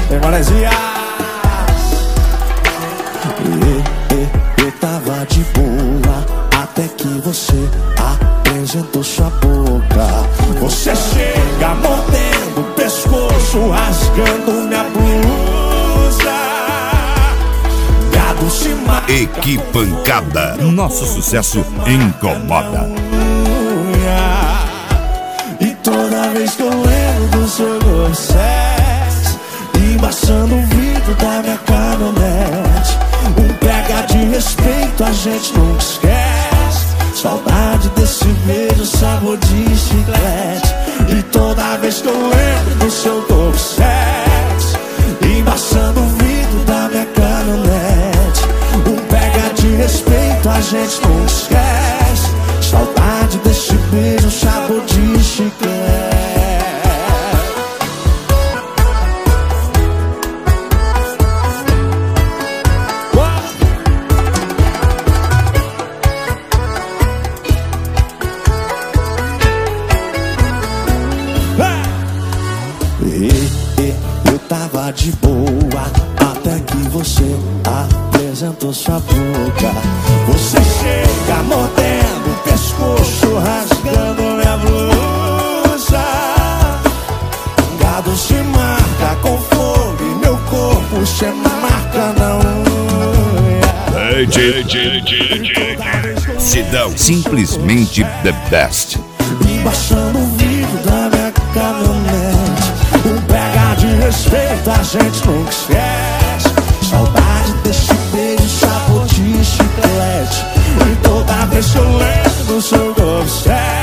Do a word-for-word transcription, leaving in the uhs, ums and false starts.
Tem Maresias. Eu tava de boa até que você apresentou sua boca. Você chega mordendo o pescoço, rasgando minha blusa. Gado se marca. Equipancada. Nosso sucesso incomoda. E toda vez que eu lembro do seu Corsex, embaçando o vidro da minha caminhonete, um pega de respeito a gente nunca esquece. Saudade desse beijo, sabor de chiclete. E toda vez que eu lembro do seu Corsex, embaçando o vidro da minha caminhonete, um pega de respeito a gente nunca esquece. Saudade desse beijo, sabor de chiclete. Eu tava de boa até que você apresentou sua boca. Você chega mordendo o pescoço, rasgando minha blusa. Gado se marca com fogo e meu corpo se marca na unha. D J Sidão, simplesmente the best. Embaixando o vidro da minha caminhonete, um pega de respeito a gente nunca esquece. Saudade desse beijo, sabor de chiclete. E toda vez que eu lembro do seu Corsex,